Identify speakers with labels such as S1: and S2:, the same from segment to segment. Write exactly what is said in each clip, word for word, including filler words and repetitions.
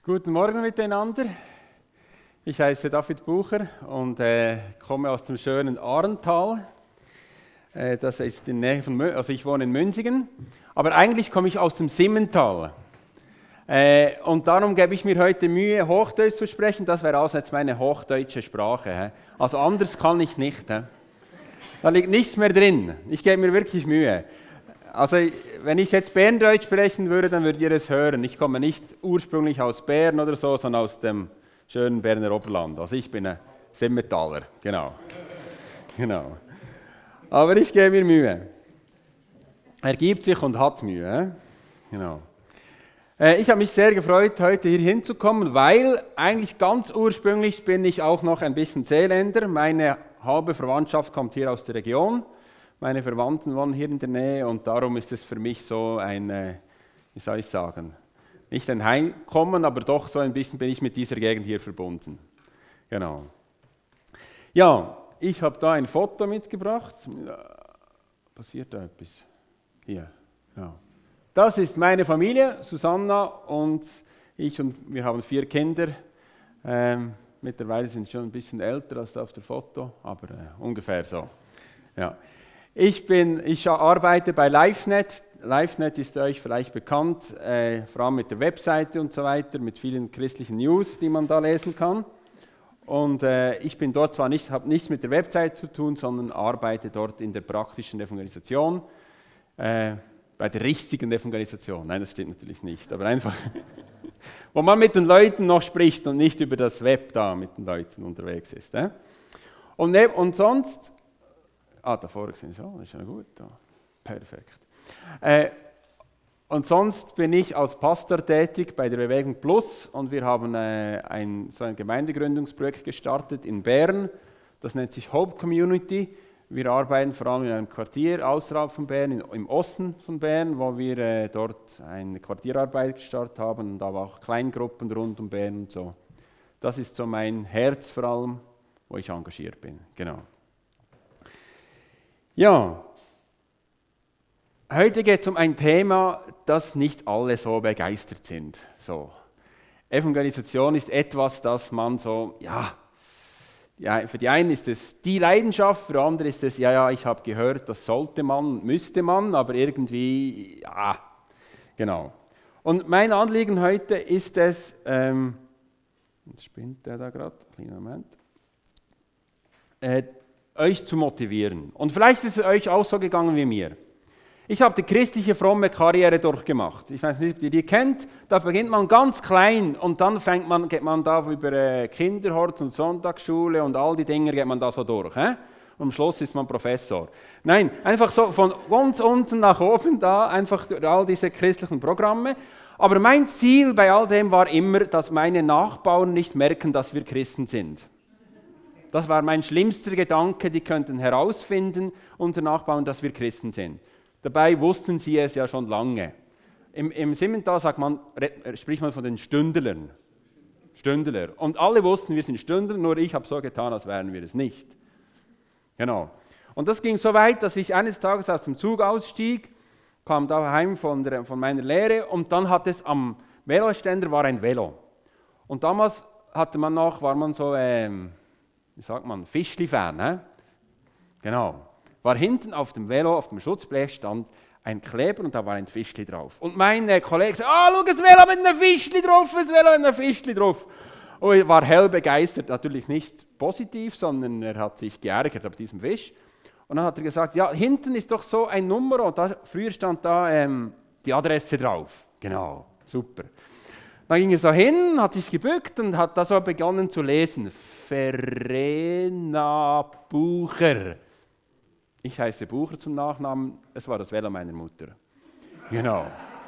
S1: Guten Morgen miteinander. Ich heiße David Bucher und äh, komme aus dem schönen Ahrental. Äh, das ist in der Nähe von Mü- also ich wohne in Münzigen, aber eigentlich komme ich aus dem Simmental. Äh, und darum gebe ich mir heute Mühe, Hochdeutsch zu sprechen. Das wäre also jetzt meine hochdeutsche Sprache. Hä? Also anders kann ich nicht. Hä? Da liegt nichts mehr drin. Ich gebe mir wirklich Mühe. Also wenn ich jetzt Berndeutsch sprechen würde, dann würdet ihr es hören. Ich komme nicht ursprünglich aus Bern oder so, sondern aus dem schönen Berner Oberland. Also ich bin ein Simmentaler, genau. genau. Aber ich gebe mir Mühe. Er gibt sich und hat Mühe. Äh? Genau. Äh, ich habe mich sehr gefreut, heute hier hinzukommen, weil eigentlich ganz ursprünglich bin ich auch noch ein bisschen Seeländer. Meine halbe Verwandtschaft kommt hier aus der Region. Meine Verwandten wohnen hier in der Nähe und darum ist es für mich so ein, äh, wie soll ich sagen, nicht ein Heimkommen, aber doch so ein bisschen bin ich mit dieser Gegend hier verbunden. Genau. Ja, ich habe da ein Foto mitgebracht. Passiert da etwas? Hier, ja. Das ist meine Familie, Susanna und ich, und wir haben vier Kinder. Ähm, mittlerweile sind sie schon ein bisschen älter als da auf dem Foto, aber äh, ungefähr so. Ja. Ich, bin, ich arbeite bei LiveNet. LiveNet ist euch vielleicht bekannt, äh, vor allem mit der Webseite und so weiter, mit vielen christlichen News, die man da lesen kann. Und äh, ich bin dort zwar nicht, habe nichts mit der Webseite zu tun, sondern arbeite dort in der praktischen Evangelisation, äh, bei der richtigen Evangelisation. Nein, das stimmt natürlich nicht, aber einfach, wo man mit den Leuten noch spricht und nicht über das Web da mit den Leuten unterwegs ist. Äh? Und, ne, und sonst... Ah, da vorne sind so, das ist ja gut. Da. Perfekt. Äh, und sonst bin ich als Pastor tätig bei der Bewegung Plus und wir haben äh, ein, so ein Gemeindegründungsprojekt gestartet in Bern. Das nennt sich Hope Community. Wir arbeiten vor allem in einem Quartier außerhalb von Bern, in, im Osten von Bern, wo wir äh, dort eine Quartierarbeit gestartet haben und aber auch Kleingruppen rund um Bern und so. Das ist so mein Herz vor allem, wo ich engagiert bin. Genau. Ja, heute geht es um ein Thema, das nicht alle so begeistert sind. So. Evangelisation ist etwas, das man so, ja, ja, für die einen ist es die Leidenschaft, für andere ist es, ja, ja, ich habe gehört, das sollte man, müsste man, aber irgendwie, ja, genau. Und mein Anliegen heute ist es, ähm, jetzt spinnt der da gerade, kleinen Moment, äh, euch zu motivieren. Und vielleicht ist es euch auch so gegangen wie mir. Ich habe die christliche fromme Karriere durchgemacht. Ich weiß nicht, ob ihr die kennt. Da beginnt man ganz klein und dann fängt man, geht man da über äh, Kinderhort und Sonntagsschule und all die Dinge geht man da so durch. Äh? Und am Schluss ist man Professor. Nein, einfach so von ganz unten nach oben da, einfach durch all diese christlichen Programme. Aber mein Ziel bei all dem war immer, dass meine Nachbarn nicht merken, dass wir Christen sind. Das war mein schlimmster Gedanke, die könnten herausfinden, unsere Nachbarn, dass wir Christen sind. Dabei wussten sie es ja schon lange. Im, im Simmental sagt man, spricht man von den Stündlern. Stündler. Und alle wussten, wir sind Stündler, nur ich habe so getan, als wären wir es nicht. Genau. Und das ging so weit, dass ich eines Tages aus dem Zug ausstieg, kam daheim von, der, von meiner Lehre und dann hat es am Veloständer war ein Velo. Und damals hatte man noch, war man so... Ähm, wie sagt man, Fischli-Fan, hä? Genau. War hinten auf dem Velo, auf dem Schutzblech stand ein Kleber und da war ein Fischli drauf. Und mein äh, Kollege sagte, ah, schau, das Velo mit einem Fischli drauf, das Velo mit einem Fischli drauf. Und ich war hell begeistert, natürlich nicht positiv, sondern er hat sich geärgert auf diesem Fisch. Und dann hat er gesagt, ja, hinten ist doch so ein Nummer und da, früher stand da ähm, die Adresse drauf. Genau, super. Dann ging er so hin, hat sich gebückt und hat da so begonnen zu lesen. Verena Bucher. Ich heiße Bucher zum Nachnamen, es war das Velo meiner Mutter. Genau.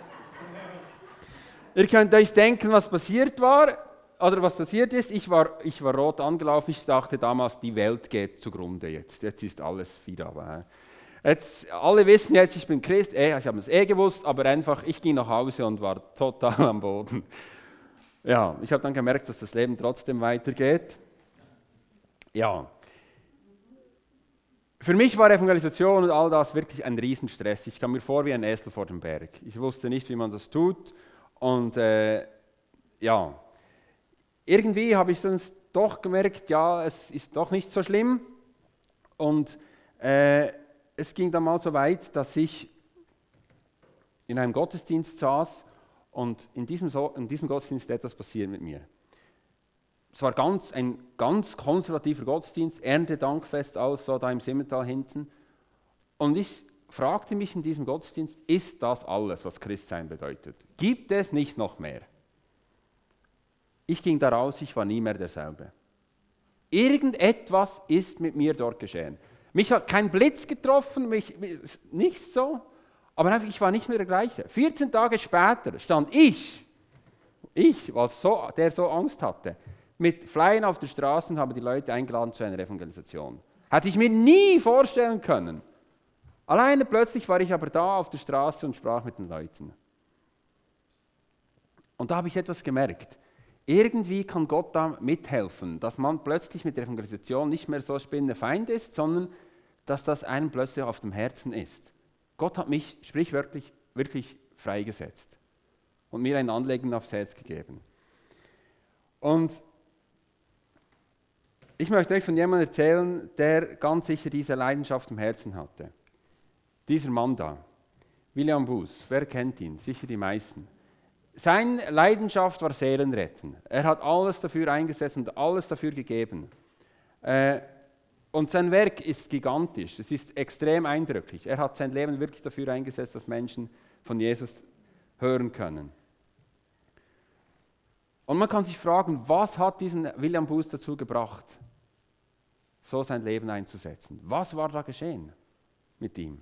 S1: Ihr könnt euch denken, was passiert war, oder was passiert ist. Ich war, ich war rot angelaufen, ich dachte damals, die Welt geht zugrunde jetzt. Jetzt ist alles wieder. Jetzt, alle wissen jetzt, ich bin Christ, eh, ich habe es eh gewusst, aber einfach, ich ging nach Hause und war total am Boden. Ja, ich habe dann gemerkt, dass das Leben trotzdem weitergeht. Ja. Für mich war Evangelisation und all das wirklich ein Riesenstress. Ich kam mir vor wie ein Esel vor dem Berg. Ich wusste nicht, wie man das tut und äh, ja, irgendwie habe ich dann doch gemerkt, ja, es ist doch nicht so schlimm. Und äh, es ging dann mal so weit, dass ich in einem Gottesdienst saß und in diesem, so in diesem Gottesdienst etwas passiert mit mir. Es war ganz, ein ganz konservativer Gottesdienst, Erntedankfest, alles so da im Simmental hinten. Und ich fragte mich in diesem Gottesdienst, ist das alles, was Christsein bedeutet? Gibt es nicht noch mehr? Ich ging da raus, ich war nie mehr derselbe. Irgendetwas ist mit mir dort geschehen. Mich hat kein Blitz getroffen, mich, nichts so, aber einfach, ich war nicht mehr der gleiche. vierzehn Tage später stand ich, ich, was so, der so Angst hatte, mit Flyern auf der Straße und habe die Leute eingeladen zu einer Evangelisation. Hätte ich mir nie vorstellen können. Alleine plötzlich war ich aber da auf der Straße und sprach mit den Leuten. Und da habe ich etwas gemerkt. Irgendwie kann Gott da mithelfen, dass man plötzlich mit der Evangelisation nicht mehr so spinnefeind ist, sondern dass das einem plötzlich auf dem Herzen ist. Gott hat mich sprichwörtlich wirklich freigesetzt und mir ein Anliegen aufs Herz gegeben. Und ich möchte euch von jemandem erzählen, der ganz sicher diese Leidenschaft im Herzen hatte. Dieser Mann da, William Booth, wer kennt ihn? Sicher die meisten. Seine Leidenschaft war Seelenretten. Er hat alles dafür eingesetzt und alles dafür gegeben. Äh, und sein Werk ist gigantisch, es ist extrem eindrücklich. Er hat sein Leben wirklich dafür eingesetzt, dass Menschen von Jesus hören können. Und man kann sich fragen, was hat diesen William Booth dazu gebracht, so sein Leben einzusetzen? Was war da geschehen mit ihm?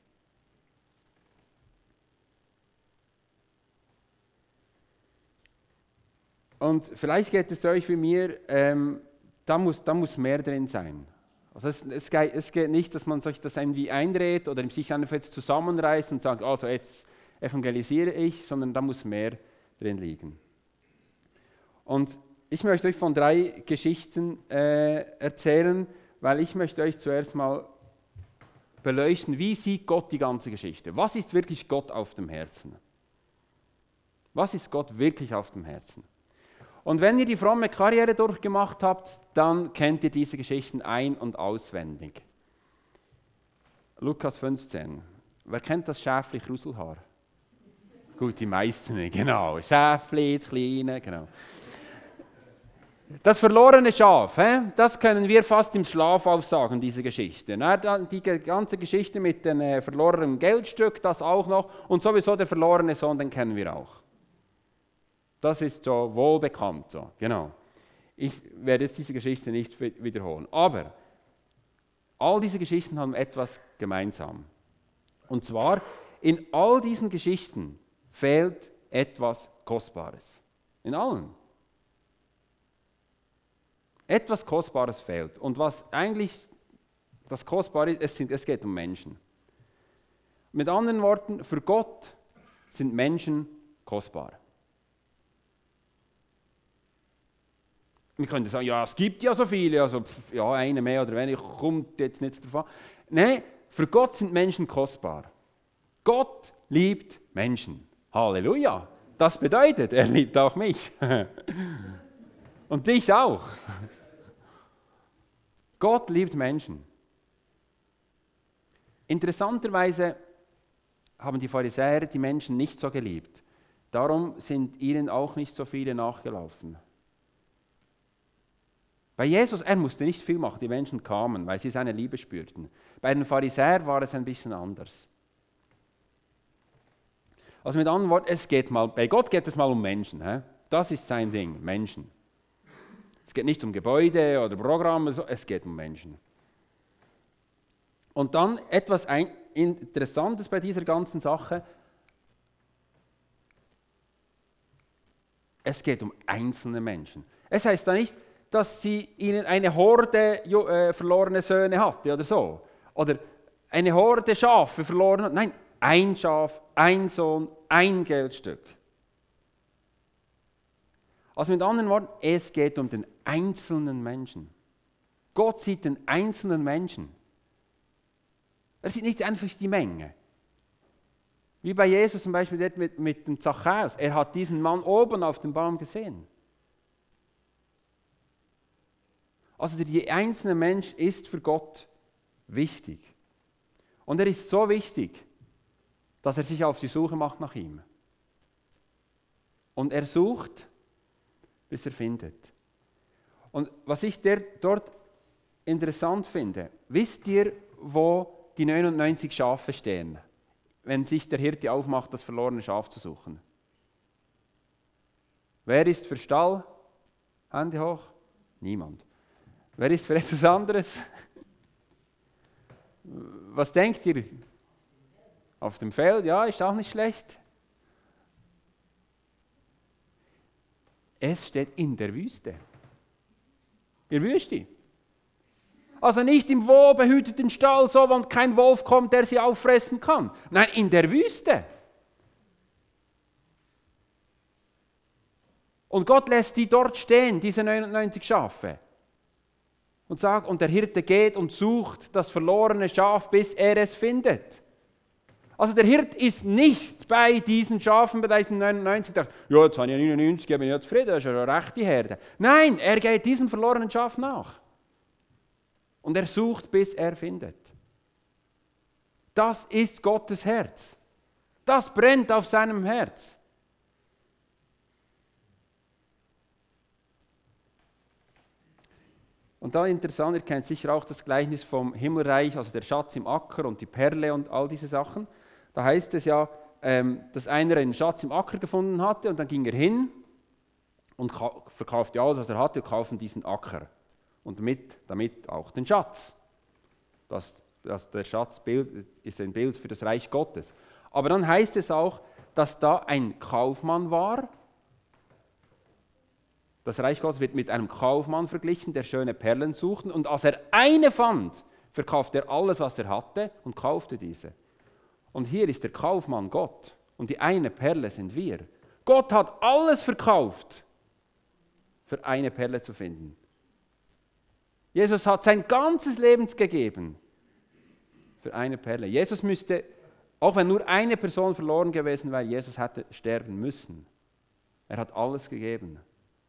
S1: Und vielleicht geht es euch wie mir, ähm, da, muss, da muss mehr drin sein. Also es, es, geht, es geht nicht, dass man sich das irgendwie einredet oder sich einfach jetzt zusammenreißt und sagt, also jetzt evangelisiere ich, sondern da muss mehr drin liegen. Und ich möchte euch von drei Geschichten äh, erzählen, weil ich möchte euch zuerst mal beleuchten, wie sieht Gott die ganze Geschichte? Was ist wirklich Gott auf dem Herzen? Was ist Gott wirklich auf dem Herzen? Und wenn ihr die fromme Karriere durchgemacht habt, dann kennt ihr diese Geschichten ein- und auswendig. Lukas fünfzehn. Wer kennt das Schäfli Kruselhaar? Gut, die meisten, genau. Schäfli, das Kleine, genau. Das verlorene Schaf, he? Das können wir fast im Schlaf aufsagen, diese Geschichte. Die ganze Geschichte mit dem äh, verlorenen Geldstück, das auch noch. Und sowieso der verlorene Sohn, den kennen wir auch. Das ist so wohlbekannt, so, genau. Ich werde jetzt diese Geschichte nicht wiederholen. Aber all diese Geschichten haben etwas gemeinsam. Und zwar, in all diesen Geschichten fehlt etwas Kostbares. In allen. Etwas Kostbares fehlt. Und was eigentlich das Kostbare ist, es, sind, es geht um Menschen. Mit anderen Worten, für Gott sind Menschen kostbar. Wir können sagen, ja, es gibt ja so viele, also ja, eine mehr oder weniger, kommt jetzt nicht davon. Nein, für Gott sind Menschen kostbar. Gott liebt Menschen. Halleluja. Das bedeutet, er liebt auch mich. Und dich auch. Gott liebt Menschen. Interessanterweise haben die Pharisäer die Menschen nicht so geliebt. Darum sind ihnen auch nicht so viele nachgelaufen. Bei Jesus, er musste nicht viel machen, die Menschen kamen, weil sie seine Liebe spürten. Bei den Pharisäern war es ein bisschen anders. Also mit anderen Worten, es geht mal, bei Gott geht es mal um Menschen. He? Das ist sein Ding, Menschen. Es geht nicht um Gebäude oder Programme, es geht um Menschen. Und dann etwas Interessantes bei dieser ganzen Sache. Es geht um einzelne Menschen. Es heißt da nicht, dass sie ihnen eine Horde äh, verlorene Söhne hatte oder so. Oder eine Horde Schafe verloren hat. Nein, ein Schaf, ein Sohn, ein Geldstück. Also mit anderen Worten, es geht um den einzelnen Menschen. Gott sieht den einzelnen Menschen. Er sieht nicht einfach die Menge. Wie bei Jesus zum Beispiel mit, mit dem Zachäus. Er hat diesen Mann oben auf dem Baum gesehen. Also der einzelne Mensch ist für Gott wichtig. Und er ist so wichtig, dass er sich auf die Suche macht nach ihm. Und er sucht, bis er findet. Und was ich der, dort interessant finde, wisst ihr, wo die neunundneunzig Schafe stehen, wenn sich der Hirte aufmacht, das verlorene Schaf zu suchen? Wer ist für Stall? Hände hoch? Niemand. Wer ist für etwas anderes? Was denkt ihr? Auf dem Feld? Ja, ist auch nicht schlecht. Es steht in der Wüste. In der Wüste. Also nicht im wohlbehüteten Stall, so, wenn kein Wolf kommt, der sie auffressen kann. Nein, in der Wüste. Und Gott lässt die dort stehen, diese neunundneunzig Schafe. Und sagt, und der Hirte geht und sucht das verlorene Schaf, bis er es findet. Also der Hirt ist nicht bei diesen Schafen, bei diesen neunundneunzig, sagt, ja, jetzt habe ich neunundneunzig, ich bin ja zufrieden, das ist ja eine rechte Herde. Nein, er geht diesem verlorenen Schaf nach. Und er sucht, bis er findet. Das ist Gottes Herz. Das brennt auf seinem Herz. Und da interessant, ihr kennt sicher auch das Gleichnis vom Himmelreich, also der Schatz im Acker und die Perle und all diese Sachen. Da heißt es ja, ähm, dass einer einen Schatz im Acker gefunden hatte und dann ging er hin und verkaufte alles, was er hatte, und kaufte diesen Acker. Und damit, damit auch den Schatz. Das, das, der Schatz ist ein Bild für das Reich Gottes. Aber dann heißt es auch, dass da ein Kaufmann war. Das Reich Gottes wird mit einem Kaufmann verglichen, der schöne Perlen sucht. Und als er eine fand, verkaufte er alles, was er hatte und kaufte diese. Und hier ist der Kaufmann Gott und die eine Perle sind wir. Gott hat alles verkauft, für eine Perle zu finden. Jesus hat sein ganzes Leben gegeben für eine Perle. Jesus müsste, auch wenn nur eine Person verloren gewesen wäre, Jesus hätte sterben müssen. Er hat alles gegeben.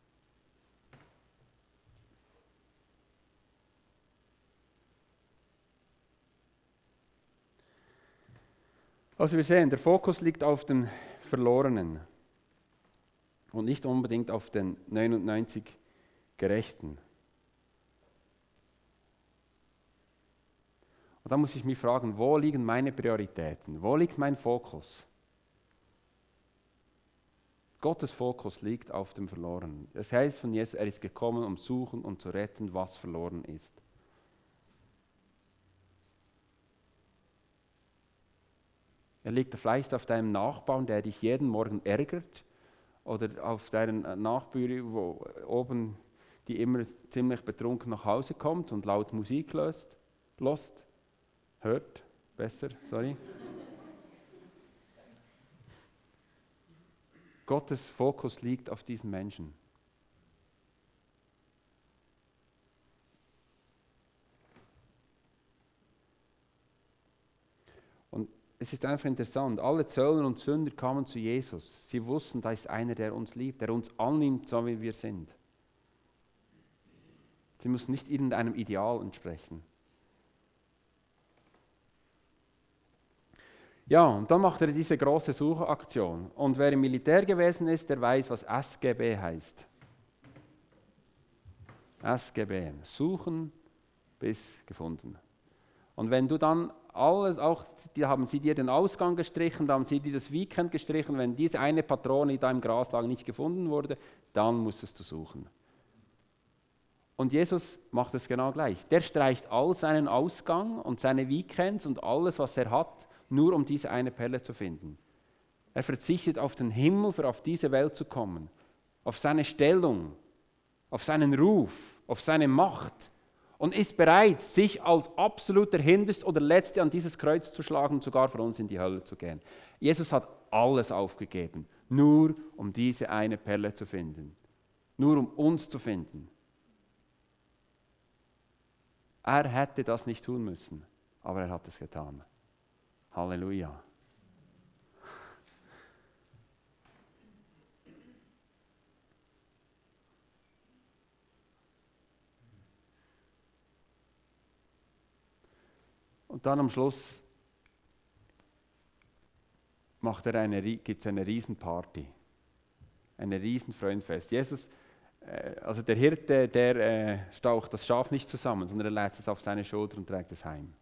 S1: Also wir sehen, der Fokus liegt auf den Verlorenen und nicht unbedingt auf den neunundneunzig Gerechten. Und da muss ich mich fragen, wo liegen meine Prioritäten? Wo liegt mein Fokus? Gottes Fokus liegt auf dem Verlorenen. Das heißt von Jesus, er ist gekommen, um zu suchen und zu retten, was verloren ist. Er liegt vielleicht auf deinem Nachbarn, der dich jeden Morgen ärgert, oder auf deinen Nachbarn, wo oben die immer ziemlich betrunken nach Hause kommt und laut Musik löst, lost, hört, besser, sorry. Gottes Fokus liegt auf diesen Menschen. Und es ist einfach interessant, alle Zöllner und Sünder kamen zu Jesus. Sie wussten, da ist einer, der uns liebt, der uns annimmt, so wie wir sind. Sie mussten nicht irgendeinem Ideal entsprechen. Ja, und dann macht er diese große Suchaktion. Und wer im Militär gewesen ist, der weiß, was S G B heißt. S G B, suchen bis gefunden. Und wenn du dann alles, auch, die haben sie dir den Ausgang gestrichen, dann haben sie dir das Weekend gestrichen, wenn diese eine Patrone da im Gras lag nicht gefunden wurde, dann musstest du suchen. Und Jesus macht es genau gleich. Der streicht all seinen Ausgang und seine Weekends und alles, was er hat, nur um diese eine Perle zu finden. Er verzichtet auf den Himmel, für auf diese Welt zu kommen, auf seine Stellung, auf seinen Ruf, auf seine Macht und ist bereit, sich als absoluter Hinterste oder Letzte an dieses Kreuz zu schlagen und sogar für uns in die Hölle zu gehen. Jesus hat alles aufgegeben, nur um diese eine Perle zu finden, nur um uns zu finden. Er hätte das nicht tun müssen, aber er hat es getan. Halleluja. Und dann am Schluss macht er eine, gibt es eine Riesenparty, eine Riesenfreundfest. Jesus, äh, also der Hirte, der äh, staucht das Schaf nicht zusammen, sondern er lädt es auf seine Schulter und trägt es heim.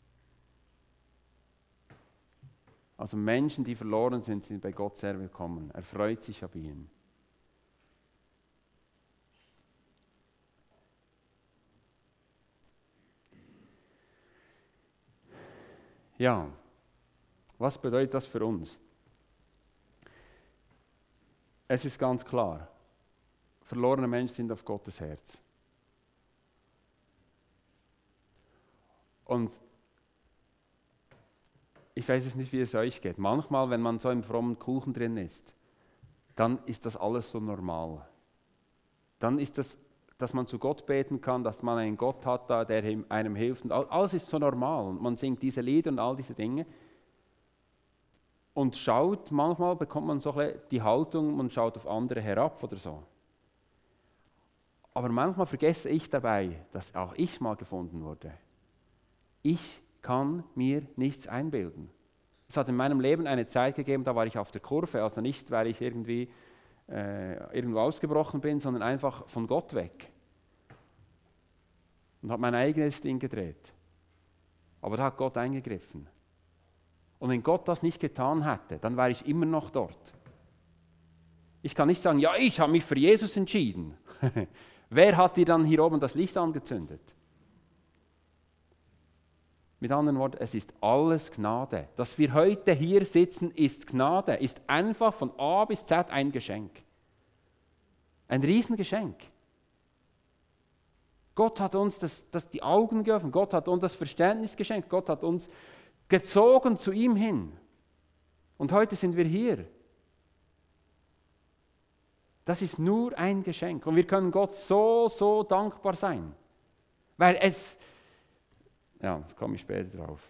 S1: Also Menschen, die verloren sind, sind bei Gott sehr willkommen. Er freut sich ab ihnen. Ja, was bedeutet das für uns? Es ist ganz klar, verlorene Menschen sind auf Gottes Herz. Und ich weiß es nicht, wie es euch geht. Manchmal, wenn man so im frommen Kuchen drin ist, dann ist das alles so normal. Dann ist das, dass man zu Gott beten kann, dass man einen Gott hat, der einem hilft. Und alles ist so normal. Und man singt diese Lieder und all diese Dinge. Und schaut, manchmal bekommt man so die Haltung, man schaut auf andere herab oder so. Aber manchmal vergesse ich dabei, dass auch ich mal gefunden wurde. Ich kann mir nichts einbilden. Es hat in meinem Leben eine Zeit gegeben, da war ich auf der Kurve, also nicht, weil ich irgendwie äh, irgendwo ausgebrochen bin, sondern einfach von Gott weg. Und habe mein eigenes Ding gedreht. Aber da hat Gott eingegriffen. Und wenn Gott das nicht getan hätte, dann wäre ich immer noch dort. Ich kann nicht sagen, ja, ich habe mich für Jesus entschieden. Wer hat dir dann hier oben das Licht angezündet? Mit anderen Worten, es ist alles Gnade. Dass wir heute hier sitzen, ist Gnade, ist einfach von A bis Z ein Geschenk. Ein Riesengeschenk. Gott hat uns das, das die Augen geöffnet, Gott hat uns das Verständnis geschenkt, Gott hat uns gezogen zu ihm hin. Und heute sind wir hier. Das ist nur ein Geschenk. Und wir können Gott so, so dankbar sein. Weil es, ja, da komme ich später drauf.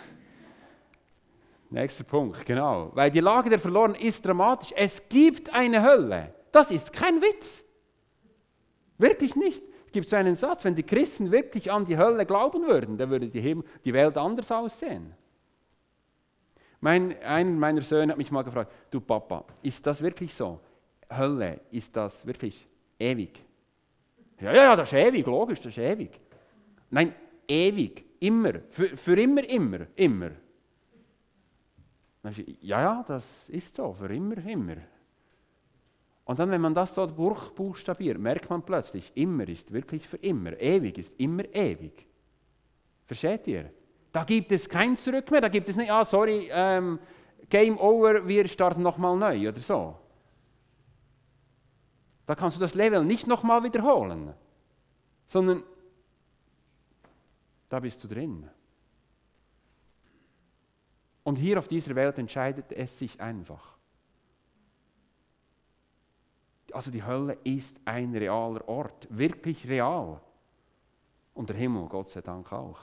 S1: Nächster Punkt, genau. Weil die Lage der Verlorenen ist dramatisch. Es gibt eine Hölle. Das ist kein Witz. Wirklich nicht. Es gibt so einen Satz, wenn die Christen wirklich an die Hölle glauben würden, dann würde die, Himmel, die Welt anders aussehen. Mein, ein meiner Söhne hat mich mal gefragt, du Papa, ist das wirklich so? Hölle, ist das wirklich ewig? Ja, ja, das ist ewig, logisch, das ist ewig. Nein, ewig, immer, für, für immer, immer, immer. Ja, ja, das ist so, für immer, immer. Und dann, wenn man das so buchstabiert, merkt man plötzlich, immer ist wirklich für immer, ewig ist immer ewig. Versteht ihr? Da gibt es kein Zurück mehr, da gibt es nicht, ah, sorry, ähm, Game over, wir starten nochmal neu oder so. Da kannst du das Level nicht nochmal wiederholen, sondern da bist du drin. Und hier auf dieser Welt entscheidet es sich einfach. Also die Hölle ist ein realer Ort, wirklich real. Und der Himmel, Gott sei Dank auch.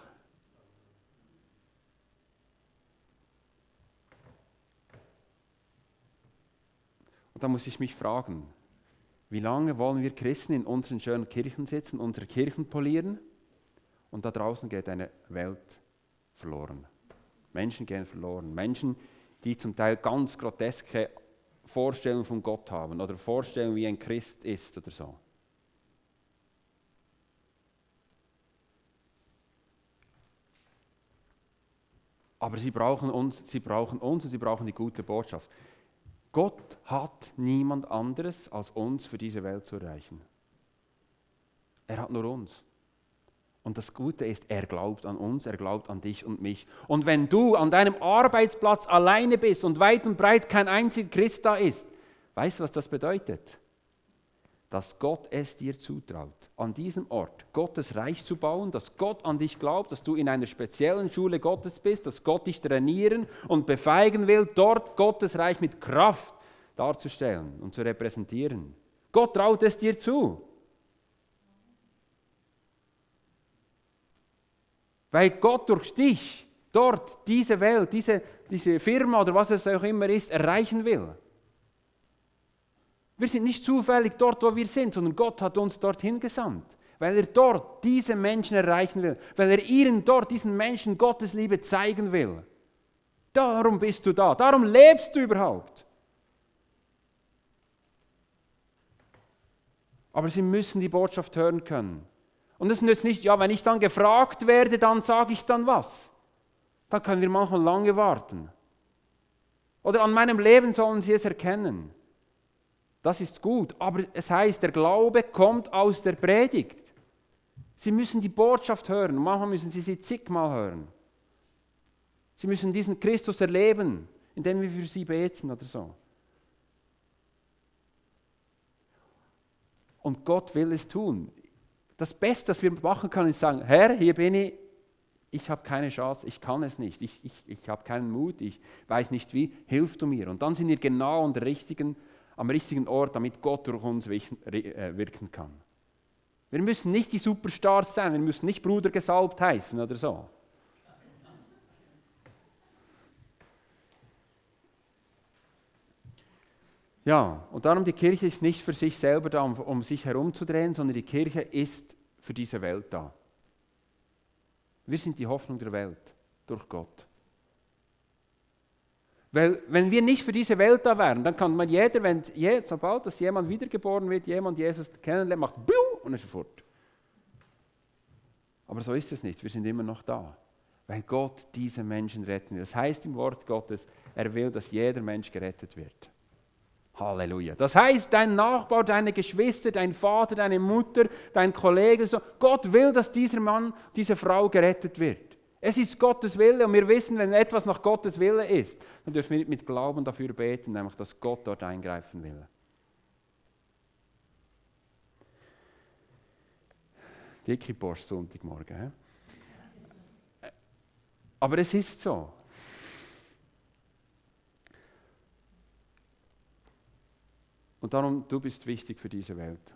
S1: Und da muss ich mich fragen, wie lange wollen wir Christen in unseren schönen Kirchen sitzen, unsere Kirchen polieren? Und da draußen geht eine Welt verloren. Menschen gehen verloren. Menschen, die zum Teil ganz groteske Vorstellungen von Gott haben oder Vorstellungen, wie ein Christ ist oder so. Aber sie brauchen uns, sie brauchen uns und sie brauchen die gute Botschaft. Gott hat niemand anderes als uns für diese Welt zu erreichen. Er hat nur uns. Und das Gute ist, er glaubt an uns, er glaubt an dich und mich. Und wenn du an deinem Arbeitsplatz alleine bist und weit und breit kein einziger Christ da ist, weißt du, was das bedeutet? Dass Gott es dir zutraut, an diesem Ort Gottes Reich zu bauen, dass Gott an dich glaubt, dass du in einer speziellen Schule Gottes bist, dass Gott dich trainieren und befähigen will, dort Gottes Reich mit Kraft darzustellen und zu repräsentieren. Gott traut es dir zu. Weil Gott durch dich dort diese Welt, diese, diese Firma oder was es auch immer ist, erreichen will. Wir sind nicht zufällig dort, wo wir sind, sondern Gott hat uns dorthin gesandt. weil er dort diese Menschen erreichen will, weil er ihnen dort, diesen Menschen, Gottes Liebe zeigen will. Darum bist du da, darum lebst du überhaupt. Aber sie müssen die Botschaft hören können. Und es nützt nicht, ja, wenn ich dann gefragt werde, dann sage ich dann was. Dann können wir manchmal lange warten. Oder an meinem Leben sollen sie es erkennen. Das ist gut, aber es heißt, der Glaube kommt aus der Predigt. Sie müssen die Botschaft hören, manchmal müssen sie sie zigmal hören. Sie müssen diesen Christus erleben, indem wir für sie beten oder so. Und Gott will es tun. Das Beste, was wir machen können, ist sagen, Herr, hier bin ich, ich habe keine Chance, ich kann es nicht, ich, ich, ich habe keinen Mut, ich weiß nicht wie, hilf du mir. Und dann sind wir genau an der richtigen, am richtigen Ort, damit Gott durch uns wirken kann. Wir müssen nicht die Superstars sein, wir müssen nicht Bruder gesalbt heißen oder so. Ja, und darum, die Kirche ist nicht für sich selber da, um, um sich herumzudrehen, sondern die Kirche ist für diese Welt da. Wir sind die Hoffnung der Welt durch Gott. Weil wenn wir nicht für diese Welt da wären, dann kann man jeder, wenn je, sobald dass jemand wiedergeboren wird, jemand Jesus kennenlernt, macht Biu und ist er fort. Aber so ist es nicht, wir sind immer noch da, weil Gott diese Menschen retten will. Das heißt im Wort Gottes, er will, dass jeder Mensch gerettet wird. Halleluja. Das heißt, dein Nachbar, deine Geschwister, dein Vater, deine Mutter, dein Kollege, so, Gott will, dass dieser Mann, diese Frau gerettet wird. Es ist Gottes Wille und wir wissen, wenn etwas nach Gottes Wille ist, dann dürfen wir mit Glauben dafür beten, nämlich dass Gott dort eingreifen will. Dicke Post Sonntagmorgen. He? Aber es ist so. Und darum, du bist wichtig für diese Welt.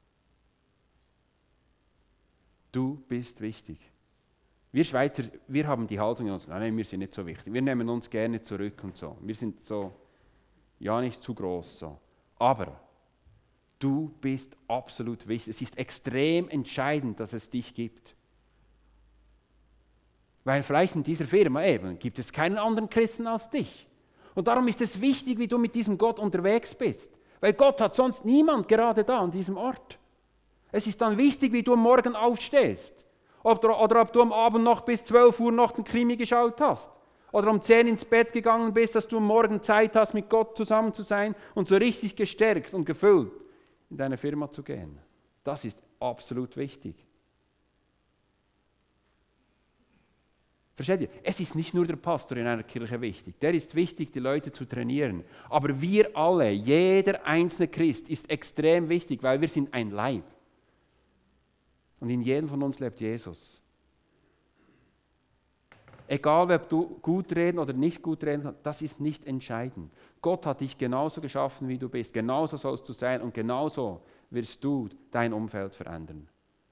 S1: Du bist wichtig. Wir Schweizer, wir haben die Haltung in uns, nein, wir sind nicht so wichtig. Wir nehmen uns gerne zurück und so. Wir sind so, ja, nicht zu groß so. Aber du bist absolut wichtig. Es ist extrem entscheidend, dass es dich gibt. Weil vielleicht in dieser Firma eben gibt es keinen anderen Christen als dich. Und darum ist es wichtig, wie du mit diesem Gott unterwegs bist. Weil Gott hat sonst niemand gerade da an diesem Ort. Es ist dann wichtig, wie du am Morgen aufstehst. Ob du, oder ob du am Abend noch bis zwölf Uhr noch den Krimi geschaut hast. Oder um zehn ins Bett gegangen bist, dass du am Morgen Zeit hast, mit Gott zusammen zu sein und so richtig gestärkt und gefüllt in deine Firma zu gehen. Das ist absolut wichtig. Versteht ihr? Es ist nicht nur der Pastor in einer Kirche wichtig. Der ist wichtig, die Leute zu trainieren. Aber wir alle, jeder einzelne Christ ist extrem wichtig, weil wir sind ein Leib. Und in jedem von uns lebt Jesus. Egal, ob du gut reden oder nicht gut reden kannst, das ist nicht entscheidend. Gott hat dich genauso geschaffen, wie du bist. Genauso sollst du sein und genauso wirst du dein Umfeld verändern.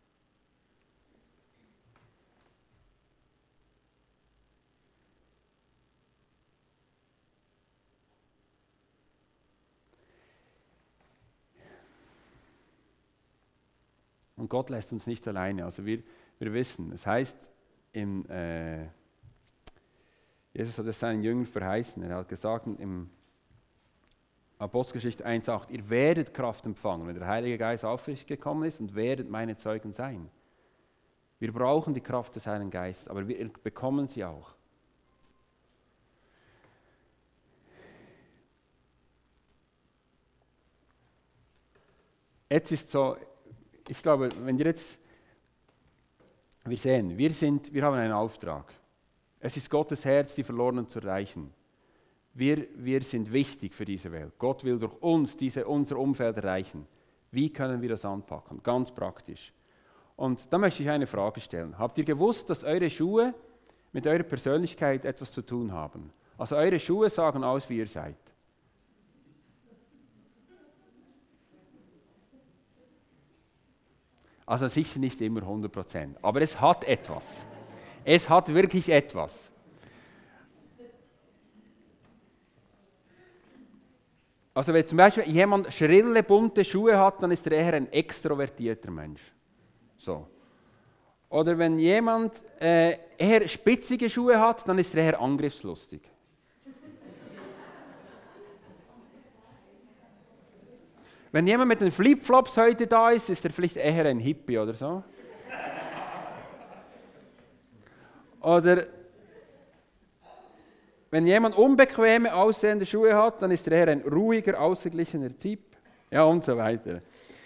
S1: Und Gott lässt uns nicht alleine. Also wir, wir wissen, es heißt, im, äh, Jesus hat es seinen Jüngern verheißen. Er hat gesagt im Apostelgeschichte eins acht, ihr werdet Kraft empfangen, wenn der Heilige Geist auf euch gekommen ist und werdet meine Zeugen sein. Wir brauchen die Kraft des Heiligen Geistes, aber wir bekommen sie auch. Jetzt ist so, ich glaube, wenn wir jetzt, wir sehen, wir, sind, wir haben einen Auftrag. Es ist Gottes Herz, die Verlorenen zu erreichen. Wir, wir sind wichtig für diese Welt. Gott will durch uns diese, unser Umfeld erreichen. Wie können wir das anpacken? Ganz praktisch. Und da möchte ich eine Frage stellen. Habt ihr gewusst, dass eure Schuhe mit eurer Persönlichkeit etwas zu tun haben? Also eure Schuhe sagen aus, wie ihr seid. Also sicher nicht immer hundert Prozent, aber es hat etwas. Es hat wirklich etwas. Also wenn zum Beispiel jemand schrille, bunte Schuhe hat, dann ist er eher ein extrovertierter Mensch. So. Oder wenn jemand äh, eher spitzige Schuhe hat, dann ist er eher angriffslustig. Wenn jemand mit den Flipflops heute da ist, ist er vielleicht eher ein Hippie oder so. Oder wenn jemand unbequeme, aussehende Schuhe hat, dann ist er eher ein ruhiger, ausgeglichener Typ. Ja, und so weiter.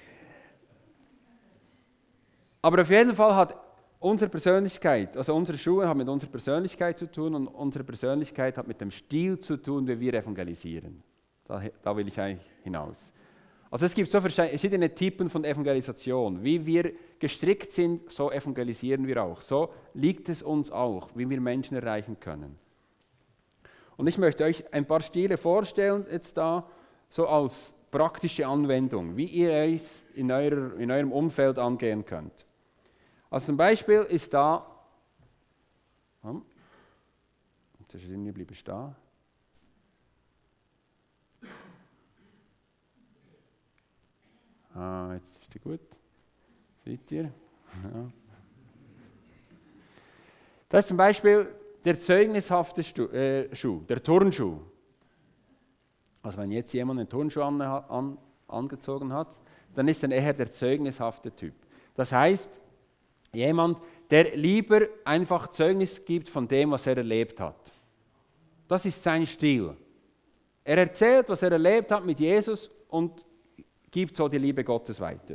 S1: Aber auf jeden Fall hat unsere Persönlichkeit, also unsere Schuhe haben mit unserer Persönlichkeit zu tun und unsere Persönlichkeit hat mit dem Stil zu tun, wie wir evangelisieren. Da, da will ich eigentlich hinaus. Also es gibt so verschiedene Typen von Evangelisation. Wie wir gestrickt sind, so evangelisieren wir auch. So liegt es uns auch, wie wir Menschen erreichen können. Und ich möchte euch ein paar Stile vorstellen, jetzt da, so als praktische Anwendung, wie ihr es in, eurer, in eurem Umfeld angehen könnt. Also zum Beispiel ist da, hm, das ist irgendwie bleiben stehen. Ah, jetzt ist die gut. Seht ihr? Ja. Das ist zum Beispiel der zeugnishafte Stu äh, Schuh, der Turnschuh. Also wenn jetzt jemand einen Turnschuh an, an, angezogen hat, dann ist er eher der zeugnishafte Typ. Das heißt, jemand, der lieber einfach Zeugnis gibt von dem, was er erlebt hat. Das ist sein Stil. Er erzählt, was er erlebt hat mit Jesus und gibt so die Liebe Gottes weiter.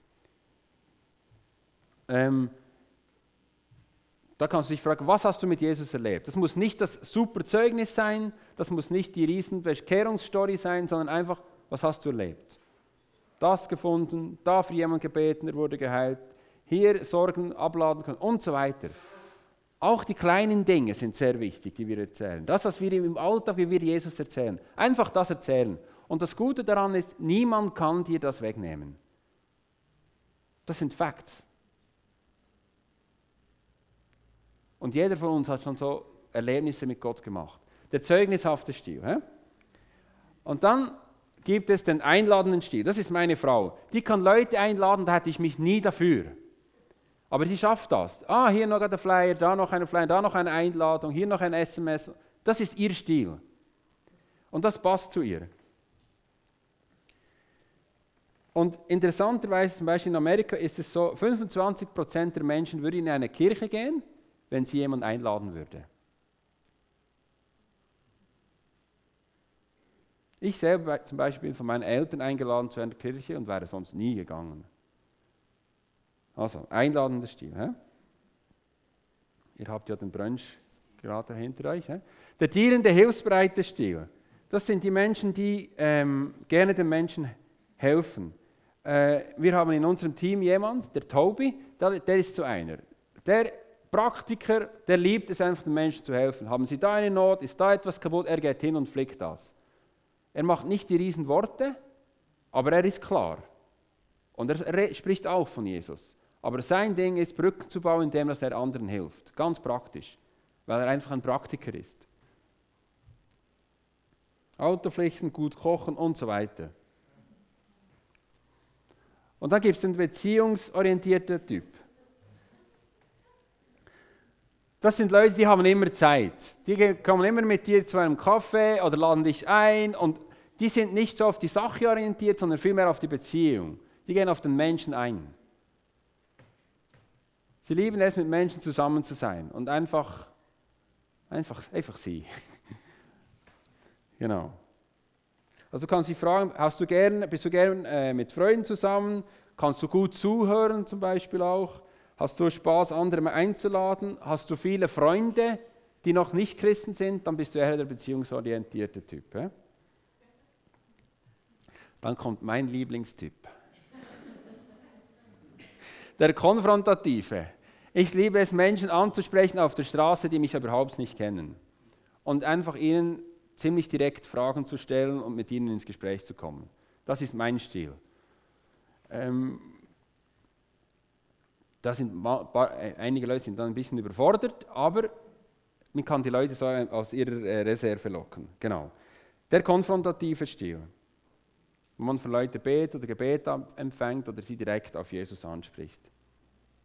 S1: Ähm, da kannst du dich fragen, was hast du mit Jesus erlebt? Das muss nicht das super Zeugnis sein, das muss nicht die riesen Bekehrungsstory sein, sondern einfach, was hast du erlebt? Das gefunden, da für jemanden gebeten, er wurde geheilt, hier Sorgen abladen können und so weiter. Auch die kleinen Dinge sind sehr wichtig, die wir erzählen. Das, was wir im Alltag, wie wir Jesus erzählen, einfach das erzählen. Und das Gute daran ist, niemand kann dir das wegnehmen. Das sind Facts. Und jeder von uns hat schon so Erlebnisse mit Gott gemacht. Der zeugnishafte Stil. He? Und dann gibt es den einladenden Stil. Das ist meine Frau. Die kann Leute einladen, da hätte ich mich nie dafür. Aber sie schafft das. Ah, hier noch ein Flyer, da noch ein Flyer, da noch eine Einladung, hier noch ein S M S. Das ist ihr Stil. Und das passt zu ihr. Und interessanterweise, zum Beispiel in Amerika, ist es so, fünfundzwanzig Prozent der Menschen würden in eine Kirche gehen, wenn sie jemanden einladen würde. Ich selber zum Beispiel bin von meinen Eltern eingeladen zu einer Kirche und wäre sonst nie gegangen. Also, einladender Stil. He? Ihr habt ja den Brunch gerade hinter euch. He? Der dienende, hilfsbereite Stil. Das sind die Menschen, die ähm, gerne den Menschen helfen. Äh, wir haben in unserem Team jemanden, der Tobi, der, der ist so einer. Der Praktiker, der liebt es einfach, den Menschen zu helfen. Haben sie da eine Not, ist da etwas kaputt, er geht hin und flickt das. Er macht nicht die riesen Worte, aber er ist klar. Und er spricht auch von Jesus. Aber sein Ding ist, Brücken zu bauen, indem er anderen hilft. Ganz praktisch, weil er einfach ein Praktiker ist. Autopflichten, gut kochen und so weiter. Und dann gibt es den beziehungsorientierten Typ. Das sind Leute, die haben immer Zeit. Die kommen immer mit dir zu einem Kaffee oder laden dich ein und die sind nicht so auf die Sache orientiert, sondern vielmehr auf die Beziehung. Die gehen auf den Menschen ein. Sie lieben es, mit Menschen zusammen zu sein und einfach, einfach, einfach sie. Genau. Also du kannst dich fragen, hast du gern, bist du gern äh, mit Freunden zusammen? Kannst du gut zuhören zum Beispiel auch? Hast du Spaß, andere einzuladen? Hast du viele Freunde, die noch nicht Christen sind? Dann bist du eher der beziehungsorientierte Typ. Ja? Dann kommt mein Lieblingstyp. Der Konfrontative. Ich liebe es, Menschen anzusprechen auf der Straße, die mich überhaupt nicht kennen. Und einfach ihnen ziemlich direkt Fragen zu stellen und mit ihnen ins Gespräch zu kommen. Das ist mein Stil. Ähm, da sind einige Leute sind dann ein bisschen überfordert, aber man kann die Leute so aus ihrer Reserve locken. Genau. Der konfrontative Stil. Wo man für Leute betet oder Gebet empfängt oder sie direkt auf Jesus anspricht.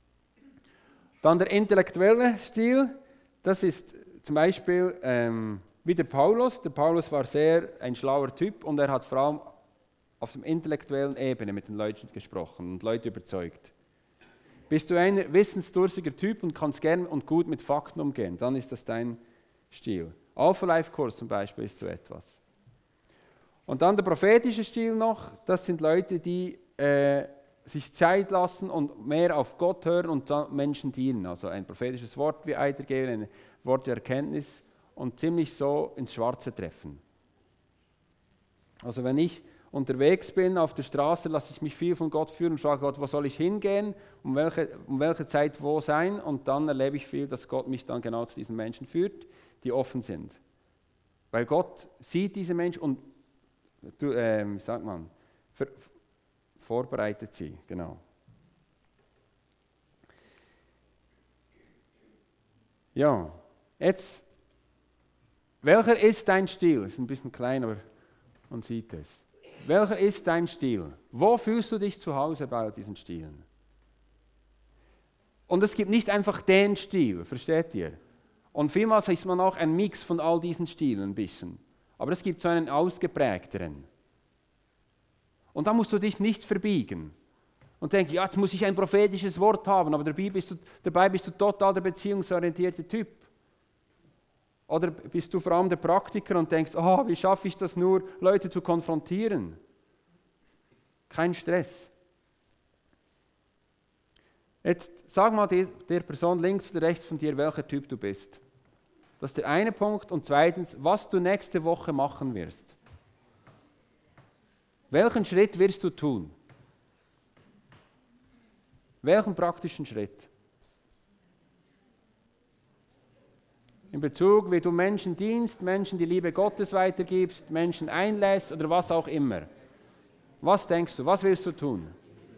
S1: Dann der intellektuelle Stil, das ist zum Beispiel ähm, wie der Paulus. Der Paulus war sehr ein schlauer Typ und er hat vor allem auf der intellektuellen Ebene mit den Leuten gesprochen und Leute überzeugt. Bist du ein wissensdurstiger Typ und kannst gern und gut mit Fakten umgehen, dann ist das dein Stil. Alpha-Life-Kurs zum Beispiel ist so etwas. Und dann der prophetische Stil noch, das sind Leute, die äh, sich Zeit lassen und mehr auf Gott hören und Menschen dienen. Also ein prophetisches Wort wie weitergeben, ein Wort der Erkenntnis und ziemlich so ins Schwarze treffen. Also wenn ich unterwegs bin auf der Straße, lasse ich mich viel von Gott führen und frage Gott, wo soll ich hingehen, um welche, um welche Zeit wo sein, und dann erlebe ich viel, dass Gott mich dann genau zu diesen Menschen führt, die offen sind. Weil Gott sieht diese Menschen und, du, äh, wie sagt man, ver, vorbereitet sie, genau. Ja, jetzt, welcher ist dein Stil? Das ist ein bisschen klein, aber man sieht es. Welcher ist dein Stil? Wo fühlst du dich zu Hause bei diesen Stilen? Und es gibt nicht einfach den Stil, versteht ihr? Und vielmals ist man auch ein Mix von all diesen Stilen ein bisschen. Aber es gibt so einen ausgeprägteren. Und da musst du dich nicht verbiegen und denken, ja, jetzt muss ich ein prophetisches Wort haben, aber dabei bist du, dabei bist du total der beziehungsorientierte Typ. Oder bist du vor allem der Praktiker und denkst, oh, wie schaffe ich das nur, Leute zu konfrontieren? Kein Stress. Jetzt sag mal der, der Person links oder rechts von dir, welcher Typ du bist. Das ist der eine Punkt. Und zweitens, was du nächste Woche machen wirst. Welchen Schritt wirst du tun? Welchen praktischen Schritt? In Bezug, wie du Menschen dienst, Menschen die Liebe Gottes weitergibst, Menschen einlässt oder was auch immer. Was denkst du, was willst du tun?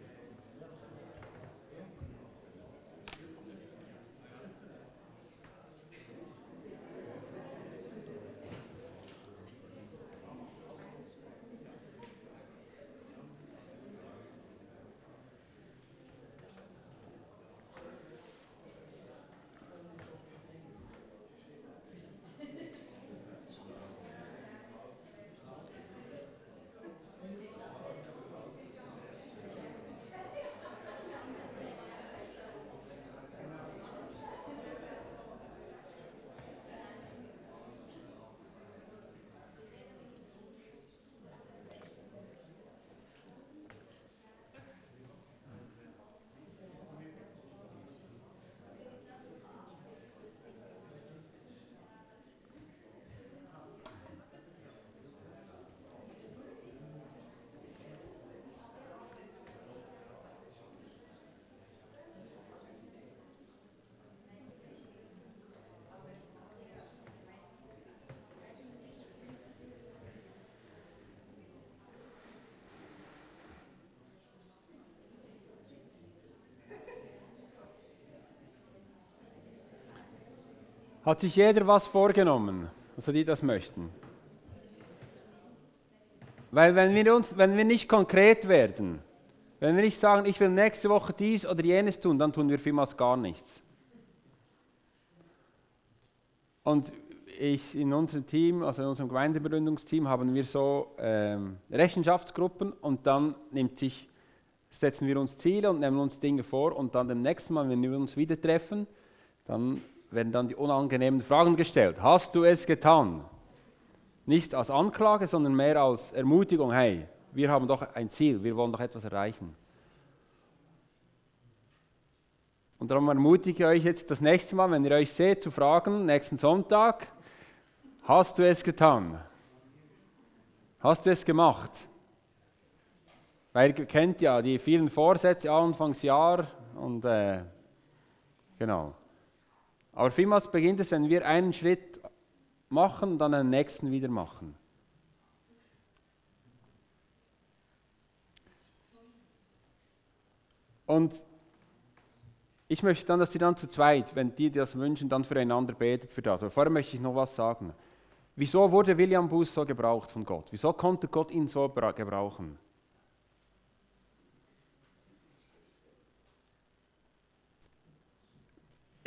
S1: Hat sich jeder was vorgenommen, also die das möchten? Weil wenn wir, uns, wenn wir nicht konkret werden, wenn wir nicht sagen, ich will nächste Woche dies oder jenes tun, dann tun wir vielmals gar nichts. Und ich, in unserem Team, also in unserem Gemeindegründungsteam, haben wir so ähm, Rechenschaftsgruppen und dann nimmt sich, setzen wir uns Ziele und nehmen uns Dinge vor und dann beim nächsten Mal, wenn wir uns wieder treffen, dann werden dann die unangenehmen Fragen gestellt. Hast du es getan? Nicht als Anklage, sondern mehr als Ermutigung. Hey, wir haben doch ein Ziel, wir wollen doch etwas erreichen. Und darum ermutige ich euch jetzt das nächste Mal, wenn ihr euch seht, zu fragen, nächsten Sonntag, hast du es getan? Hast du es gemacht? Weil ihr kennt ja die vielen Vorsätze Anfangsjahr und äh, genau. Aber vielmals beginnt es, wenn wir einen Schritt machen und dann den nächsten wieder machen. Und ich möchte dann, dass ihr dann zu zweit, wenn die das wünschen, dann füreinander betet für das. Aber vorher möchte ich noch was sagen. Wieso wurde William Booth so gebraucht von Gott? Wieso konnte Gott ihn so gebrauchen?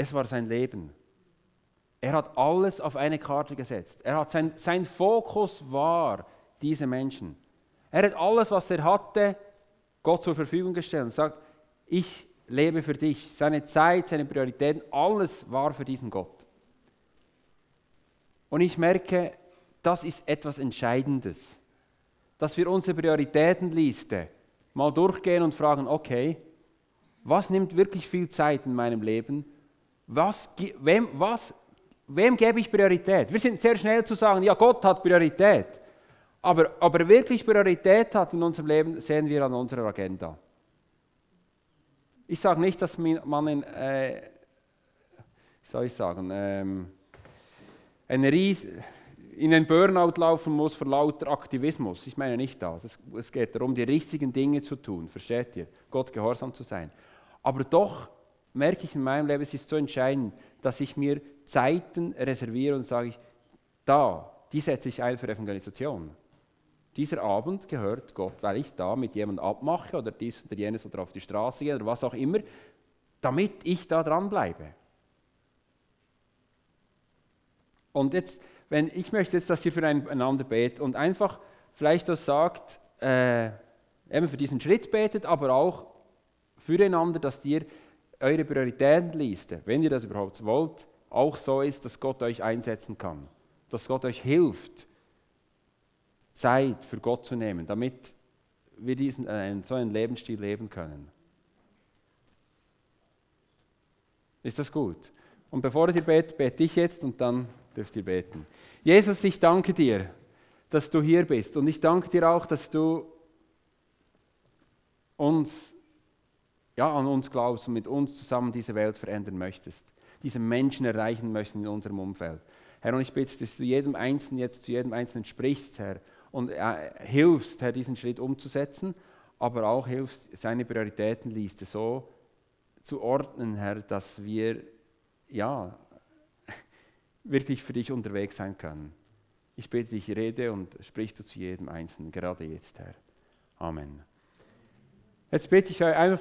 S1: es war sein Leben. Er hat alles auf eine Karte gesetzt. Er hat sein, sein Fokus war diese Menschen. Er hat alles, was er hatte, Gott zur Verfügung gestellt und sagt, ich lebe für dich. Seine Zeit, seine Prioritäten, alles war für diesen Gott. Und ich merke, das ist etwas Entscheidendes, dass wir unsere Prioritätenliste mal durchgehen und fragen, okay, was nimmt wirklich viel Zeit in meinem Leben? Was, wem, was, wem gebe ich Priorität? Wir sind sehr schnell zu sagen, ja, Gott hat Priorität. Aber ob er wirklich Priorität hat in unserem Leben, sehen wir an unserer Agenda. Ich sage nicht, dass man in, äh, wie soll ich sagen, ähm, eine Ries- in einen Burnout laufen muss vor lauter Aktivismus. Ich meine nicht das. Es, es geht darum, die richtigen Dinge zu tun, versteht ihr? Gott gehorsam zu sein. Aber doch merke ich in meinem Leben, es ist so entscheidend, dass ich mir Zeiten reserviere und sage, ich, da, die setze ich ein für Evangelisation. Dieser Abend gehört Gott, weil ich da mit jemandem abmache oder dies oder jenes oder auf die Straße gehe oder was auch immer, damit ich da dranbleibe. Und jetzt, wenn ich möchte jetzt, dass ihr füreinander betet und einfach vielleicht das sagt, äh, eben für diesen Schritt betet, aber auch füreinander, dass ihr eure Prioritätenliste, wenn ihr das überhaupt wollt, auch so ist, dass Gott euch einsetzen kann. Dass Gott euch hilft, Zeit für Gott zu nehmen, damit wir diesen, äh, so einen Lebensstil leben können. Ist das gut? Und bevor ihr betet, bete ich jetzt und dann dürft ihr beten. Jesus, ich danke dir, dass du hier bist und ich danke dir auch, dass du uns, ja, an uns glaubst und mit uns zusammen diese Welt verändern möchtest, diese Menschen erreichen möchtest in unserem Umfeld. Herr, und ich bitte, dass du jedem Einzelnen jetzt zu jedem Einzelnen sprichst, Herr, und äh, hilfst, Herr, diesen Schritt umzusetzen, aber auch hilfst, seine Prioritätenliste so zu ordnen, Herr, dass wir, ja, wirklich für dich unterwegs sein können. Ich bitte dich, rede und sprich du zu jedem Einzelnen, gerade jetzt, Herr. Amen. Jetzt bitte ich euch einfach